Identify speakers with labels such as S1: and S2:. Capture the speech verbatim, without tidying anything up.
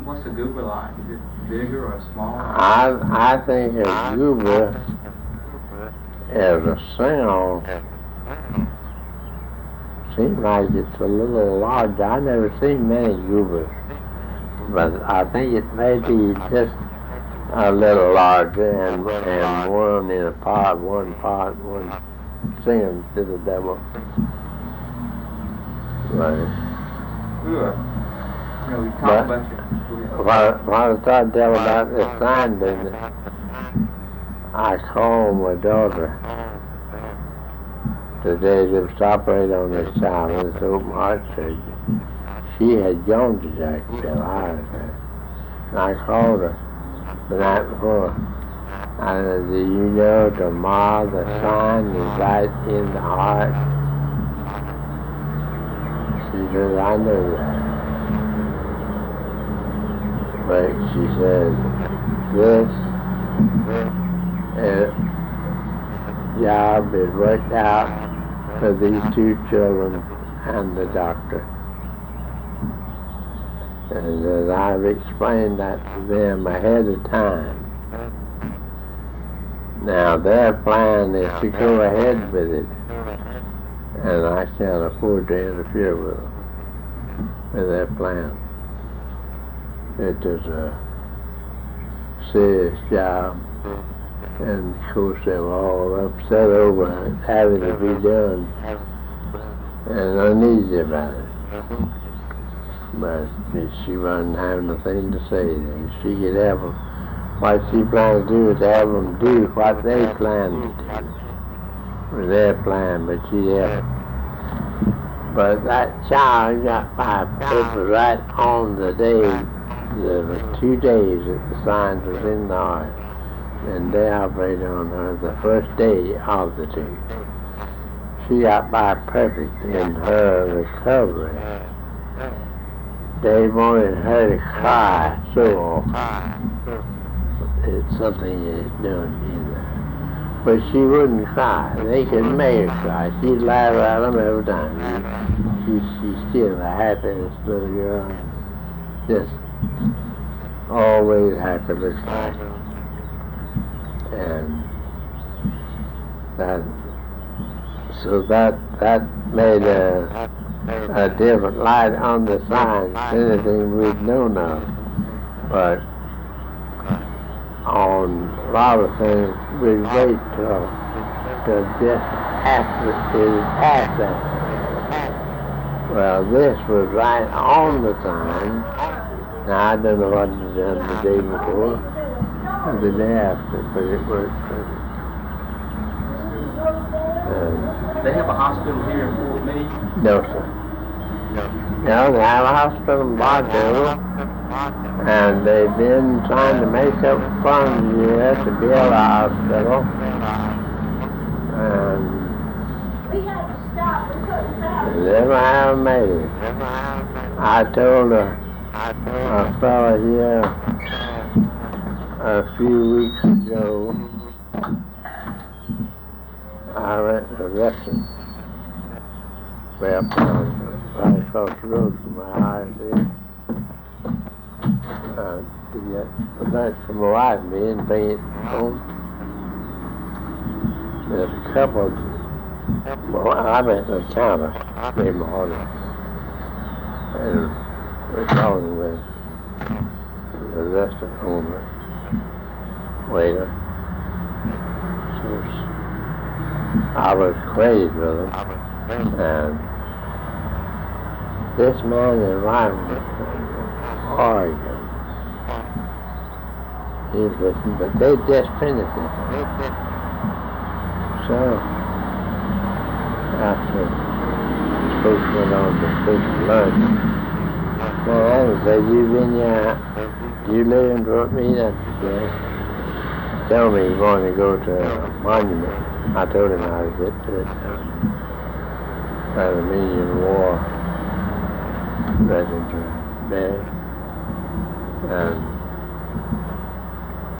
S1: what's a goober like? Is it bigger or smaller?
S2: I I think a goober is a sound. Seems like it's a little larger. I've never seen many goobers, but I think it may be just a little larger and and one in a pod, one pod, one singing to the devil. Right.
S1: Good. You know, we talk
S2: But
S1: about your...
S2: When I, when I was trying to tell about this sign business, I called my daughter today to operate on this child with this open heart surgery. She had gone to Jacksonville, Iowa, and I called her the night before. I said, do you know tomorrow the sign is right in the heart? She said, I know that. But she said, this uh, job is worked out for these two children and the doctor. And as I've explained that to them ahead of time, now their plan is to go ahead with it, and I can't afford to interfere with them, with their plan. It is a serious job, and of course they were all upset over it having to be done and uneasy about it. But she wasn't having a thing to say then. She could have them. What she planned to do is have them do what they planned to do with their plan, but she had. But that child got by. It was right on the day. There were two days that the sign was in the heart, and they operated on her the first day of the two. She got by perfect in her recovery. They wanted her to cry so often. It's something that's done either. But she wouldn't cry. They could make her cry. She'd laugh at them every time. She, she's still the happiest little girl. Just always happy looks like. And that, so that that made a, a different light on the sign than anything we'd known of. But on a lot of things, we'd wait till, till just after it passed that. Well, this was right on the sign. Now, I don't know what it done the day before or the day after, but it worked perfect. Um,
S1: they have a hospital here in Fort Meade?
S2: No, sir. No, they have a hospital in Bartow, and they've been trying to make up funds here to build a hospital. And they never have made it. I told her a fellow here a few weeks ago, I went to a restaurant way up down, right across the road from my house here, uh, to get lunch for my wife and me and bring it home. There's a couple, well, I went to the counter, made my order, and we're talking with the restaurant owner, waiter. She was, I was crazy with him, and this man is right from Oregon. He was listening, but they just finished it. So, after folks went on to take lunch, man, said, you been here, you live in Fort Meade? I said, yes. Tell me you want to go to a monument. I told him I would get to it. Armenian War veterans are dead. And